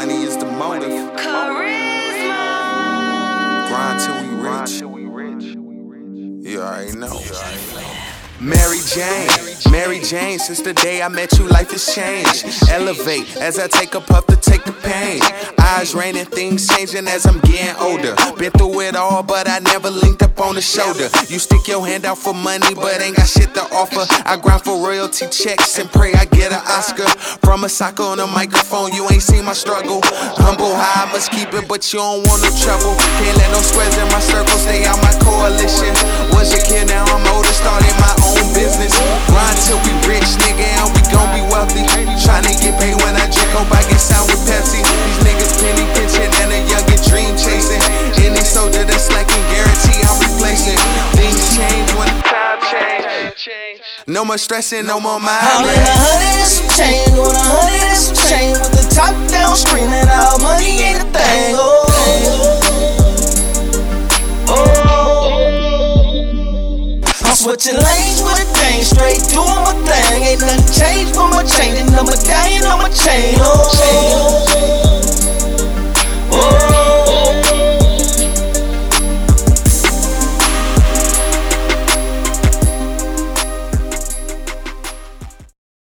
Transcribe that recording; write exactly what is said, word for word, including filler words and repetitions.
Money is the motive. Charisma. Grind till we rich. You already know. Mary Jane, Mary Jane, since the day I met you, life has changed. Elevate as I take a puff to take the pain. Eyes raining, things changing as I'm getting older. Been through it all, but I never linked up on the shoulder. You stick your hand out for money, but ain't got shit to offer. I grind for royalty checks and pray I get an Oscar. From a socker on a microphone, you ain't seen my struggle. Humble high, I must keep it, but you don't want no trouble. Can't let no squares in my circle, stay out my coalition. Was a kid, now I'm older, started my own business. Grind till we rich, nigga, and we gon' be wealthy. Tryna get paid when I drink, hope I get sound with Pepsi. These niggas penny pinching and a youngin' dream chasing. Any soldier that's slacking, guarantee I'm replacing. Things change when the time change. No more stressing, no more mind. I'm in a hundred and some change, doing a hundred and some change. With the top down, screaming out, money ain't a thing. Oh, I'm switching lanes with a thing, straight doing my thing. Ain't nothing changed for my change, and I'm a dying on my chain. Oh.